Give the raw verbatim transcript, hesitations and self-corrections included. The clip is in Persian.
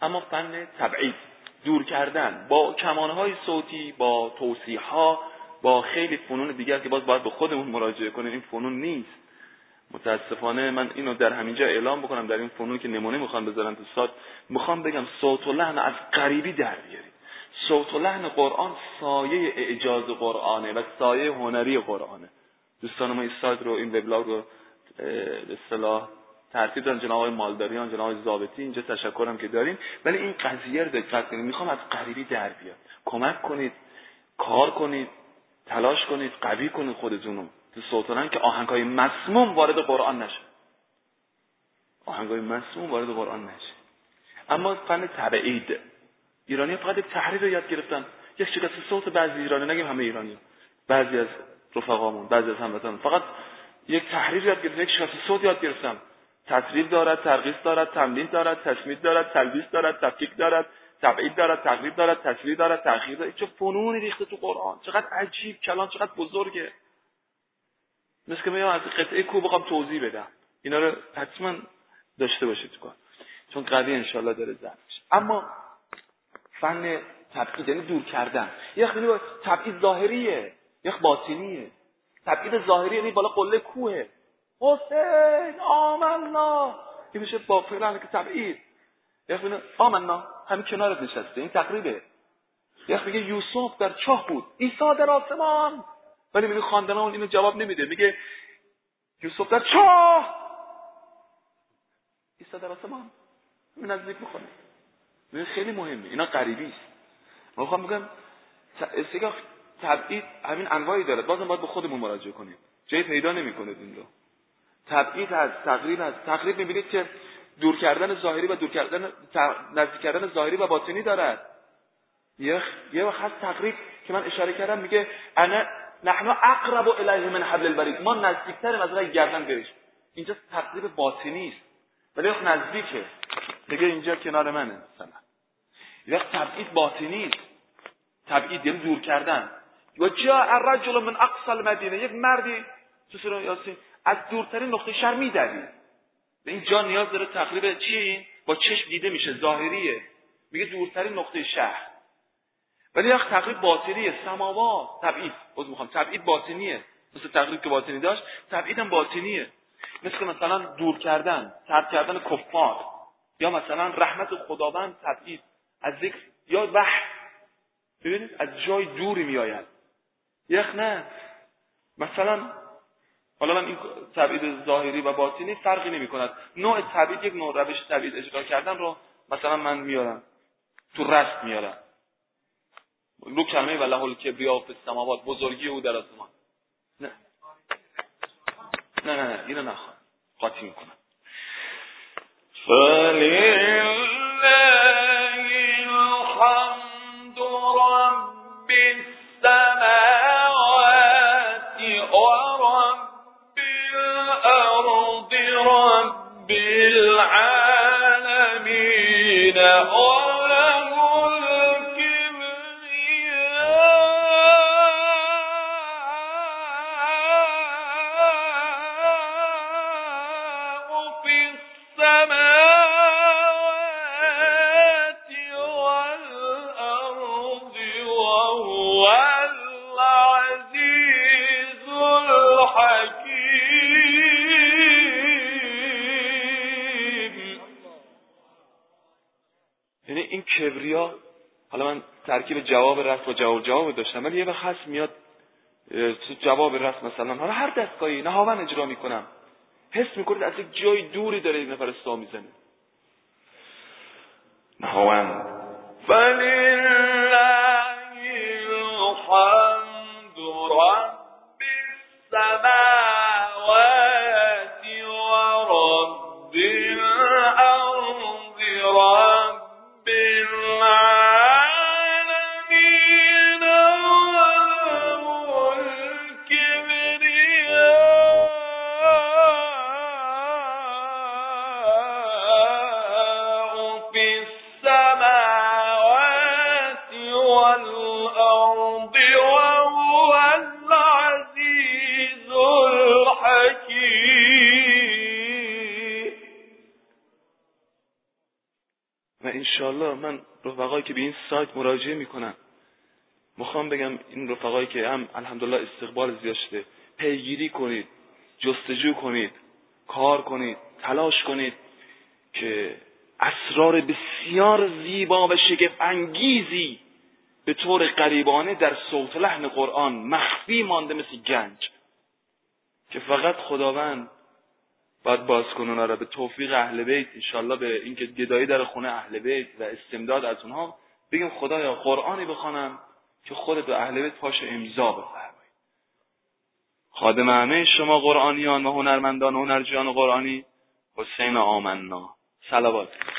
اما فن تبعید، دور کردن با کمانهای صوتی، با توصیح‌ها، با خیلی فنون دیگر که باز باید به خودمون مراجعه کنیم، این فنون نیست. متاسفانه من اینو در همینجا اعلام بکنم، در این فنون که نمونه میخوام بذارم تو صوت، میخوام بگم صوت و لحن از غریبی در بیارید. صوت و لحن قرآن سایه اعجاز قرآنه و سایه هنری قرآنه. دوستان ما این سایت رو، این وبلاگ رو به اصطلاح ترتیب دادن، جناب آقای مالداریان، جناب آقای ضابطی، اینجا تشکرم که دارین، ولی این قضیه رو دقت کنید. میخوام از غریبی در بیاد. کمک کنید، کار کنید، تلاش کنید، قوی کنید خودتون تو صوت و لحن که آهنگای مسموم وارد قرآن نشه. آهنگای مسموم وارد قرآن نشه. اما فن تبعید، ایرانی فقط یک تحریر رو یاد گرفتن، یک شکست صوت بعضی ایرانی، نگیم همه ایرانی، بعضی از رفقامون، بعضی از هموطنان فقط یک تحریر یاد گرفتن، یک شکست صوت یاد گرفتن. تطریب دارد، ترقیص دارد، تمرین دارد، تسمید دارد، تلبیس دارد، تفکیک دارد، تبعید دارد، تقریب دارد، تصویر دارد، تأخیر دارد. چه فنونی ریخته تو قرآن، چقدر عجیب، کلام چقدر بزرگه. مثل که میام از قطعه کو بخوام توضیح بدم. اینا رو حتما داشته باشید تو کار، چون قضیه ان شاءالله داره زرد میشه. اما فن تبعید یعنی دور کردن. یک خیلی تبعید ظاهریه، یک باطنیه. تبعید ظاهری یعنی بالا قله کوه، حسین آمنا، این میشه با فعلا که تبعید. یک میگه آمنا همین کنارت نشسته، این تقریبه. یک میگه یوسف در چاه بود، عیسی در آسمان، ولی میگه خواندنامون اینو جواب نمیده، میگه یوسف در چاه، عیسی در آسمان، این نزدیک میکنه. میگه خیلی مهمه، اینا غریبی است. من میخوام بگم استگاه تبعید همین انواعی داره، بازم باید به خودمون مراجعه کنیم، جایی پیدا نمیکنه این رو. تبعید از تقریب، از تقریب میبینید که دور کردن ظاهری و دور کردن نزدیک کردن ظاهری و باطنی دارد. یه یه وقت هست تقریب که من اشاره کردم، میگه انا نحن اقرب الیه من حبل الورید، ما نزدیکتریم از رگ گردن بهش. اینجا تقریب باطنی است ولی وقت نزدیکه، میگه اینجا کنار منه مثلا. وقت تبعید باطنی است، تبعید یعنی دور کردن. و جاء الرجل من اقصى المدینه، یک مردی تو سوره یاسین از دورترین نقطه شهر میدوید. به این جا نیاز داره تقریبا چیه؟ این با چشم دیده میشه، ظاهریه، میگه دورترین نقطه شهر. ولی وقت تقریب باطنیه، سماوات. تبعید باز میخوام تبعید باطنیه، مثل تقریب که باطنی داشت، تبعید هم باطنیه. مثل مثلا دور کردن، طرد کردن کفار، یا مثلا رحمت خداوند تبعید از ذکر، یا وحی. ببینید از جای دوری میآید. یک نه مثلا حالا من این تبعید ظاهری و باطنی فرقی نمی کند. نوع تبعید، یک نوع روش تبعید اجرا کردن رو مثلا من میارم تو رست میارم رو کلمه والله الکبریا فی السماوات، بزرگی او در آسمان. نه نه نه, نه. اینو نخوام، قاطی میکنم. فلله الحمد رب السماوات و رب الارض رب العالمین کبریا. حالا من ترکیب جواب رست و جواب جواب داشتم، ولی یه وقت هست میاد تو جواب رست مثلا حالا هر دستگاهی نهاون اجرا میکنم، حس میکنید از یک جای دوری داره یک نفر سا میزنه. نهاون فلله الحمد رب السماوات و رب الارض رب بالعالمين وله الكبرياء في السماوات و انشالله من رفقایی که به این سایت مراجعه میکنن، میخوام بگم این رفقایی که هم الحمدلله استقبال زیاد شده، پیگیری کنید، جستجو کنید، کار کنید، تلاش کنید که اسرار بسیار زیبا و شگفت انگیزی به طور غریبانه در صوت لحن قرآن مخفی مانده مثل گنج که فقط خداوند باید باز کنه اونا را به توفیق اهل بیت، انشالله به اینکه گدایی در خونه اهل بیت و استمداد از اونها بگیم خدایا قرآنی بخوانم که خودت و اهل بیت پاش امضا بفرمایید. خادم همه شما قرآنیان و هنرمندان و هنرجویان قرآنی، حسین آمنا. صلوات.